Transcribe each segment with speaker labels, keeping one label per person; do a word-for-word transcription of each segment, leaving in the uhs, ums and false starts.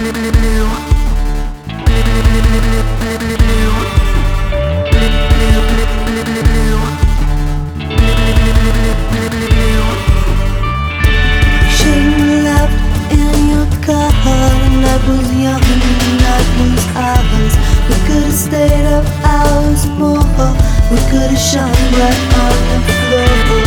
Speaker 1: Shouldn't left in your car when I was young and I was ours. We could've stayed up hours more. We could've shone right on the floor.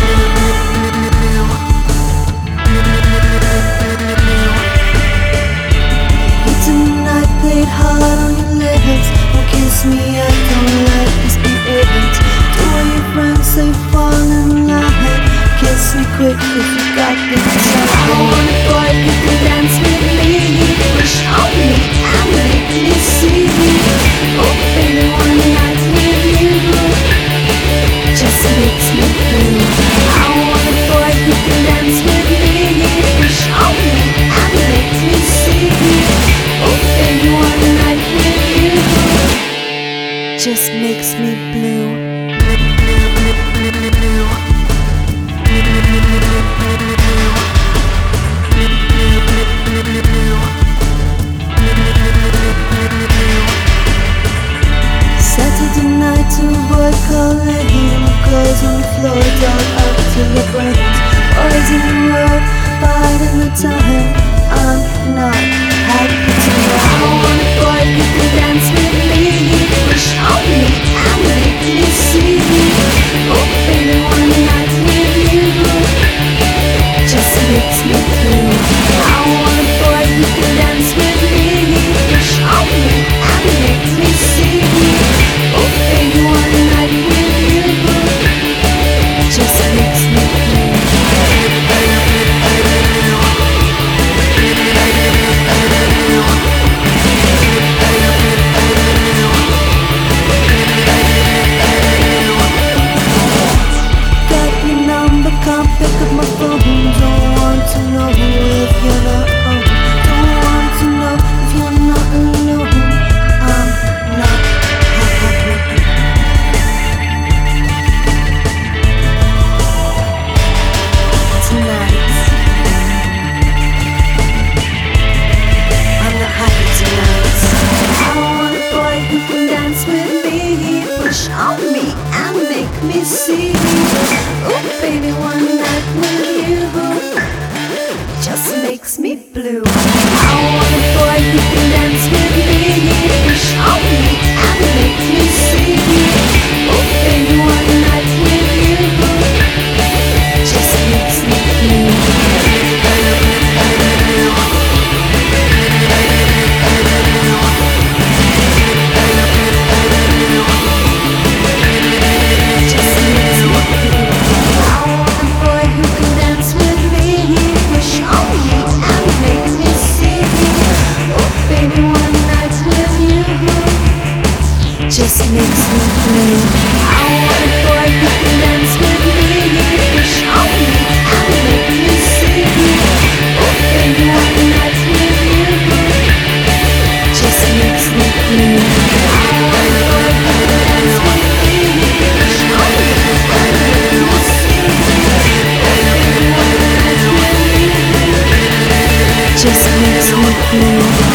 Speaker 1: You tonight played hard on your lips. Don't kiss me, I don't like this behaving. Do all your friends say fall in line. Kiss me quick if you got the time. I want a boy who can dance with me. Push on me and make me see. Oh baby, one night with you just makes me blue. I want a boy who can dance with me. Push on me and make me see. Oh baby, one night with you just makes me blue. Saturday night to boy calling. Clothes on the floor, dog up to the brains. Boys in the road, biding the time. I'm not happy tonight. I want a boy who can dance with me. Push on me and make me see. Oh baby, one night with you just makes me blue. I want a boy who can dance with me. Push on me and make me see. Oh baby, one night with you just makes me blue. Got your number, can't pick up my phone. Don't want to know if you're not home. Don't want to know if you're not alone. I'm not happy. Tonight I'm not happy tonight. I want a boy who can dance with me. Push on me and make me see. Oh baby, one night with you just makes me blue. I want a boy who can dance with me. Push on me and make me see. Oh baby, one night with you just makes me blue. Just makes me blue. I want a boy who can dance with me. Push on me and make me see. Oh baby, one night with you just makes me blue. I want a boy who can dance with me. Push on me and make me see. Oh baby, one night with you just makes me blue. I want a boy who can dance with me. Push on me and make me see. Oh baby, one night with you just makes me blue.